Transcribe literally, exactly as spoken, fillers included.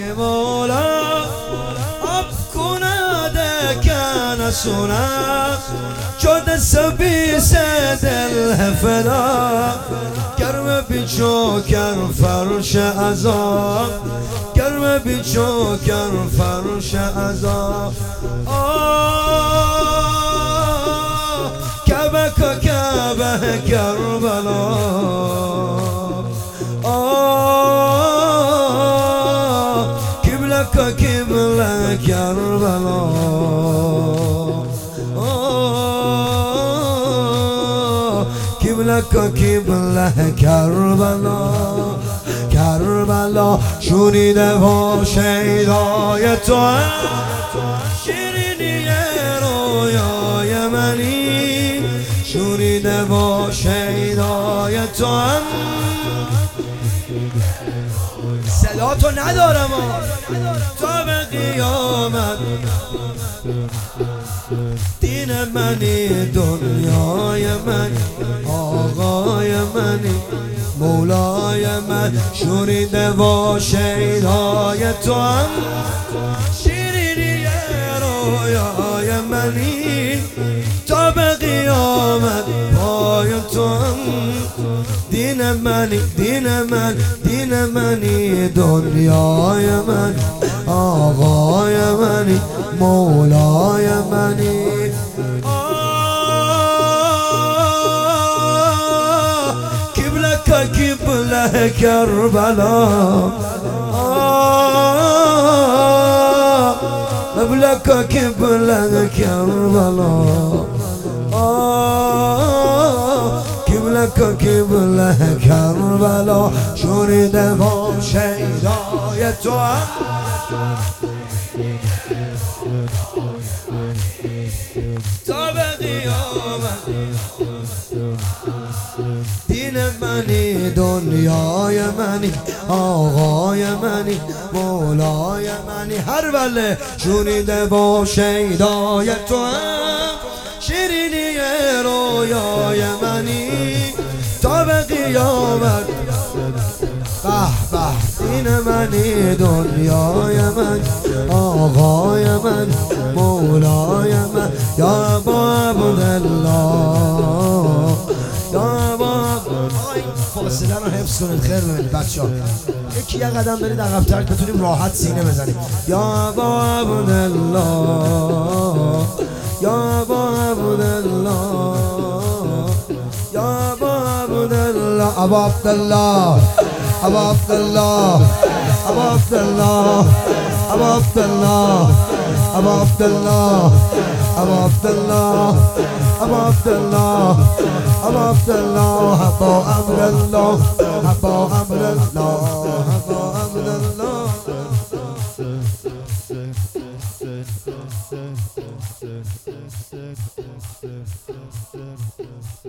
مولا كان سونا شد السبيس دل فلا گرم بیچو کر فرش عذاب گرم بیچو کر فرش عذاب آه کعبه که کعبه کربلا آه کبله که کبله کربلا لك قبله کربلا کربلا شنیده و شیدای تو شیرینی رویای منی شنیده و شیدای تو صدا تو ندارم تا به قیامت دین منی دنیای من آقای منی مولای من شنیده و شیدای تو هم شیرینی رویای منی تا به قیامت پای تو هم دین منی دین من دین منی دنیای من آقای منی مولای منی قبله کربلا قبله قبله کربلا قبله قبله کربلا شنیده و شیدای تو تا به قیامت دین منی دنیای منی آقای منی مولای منی هر بله شنیده با شیدای تو هم شیرینی رویای منی تا به قیامت به به دین منی دنیای من آقای من مولای من یا ابا عبدالله یا ابا فاصله رو حفظ کنید خیر ببینید بچه ها یکی یه قدم برید عقب‌تر بتونیم راحت سینه بزنیم یا ابا عبدالله یا ابا عبدالله یا ابا عبدالله ابا عبدالله ابا عبدالله ابا عبدالله ابا عبدالله ابا عبدالله ابا عبدالله ابا عبدالله ابا عبدالله ابا عبدالله ابا عبدالله ابا عبدالله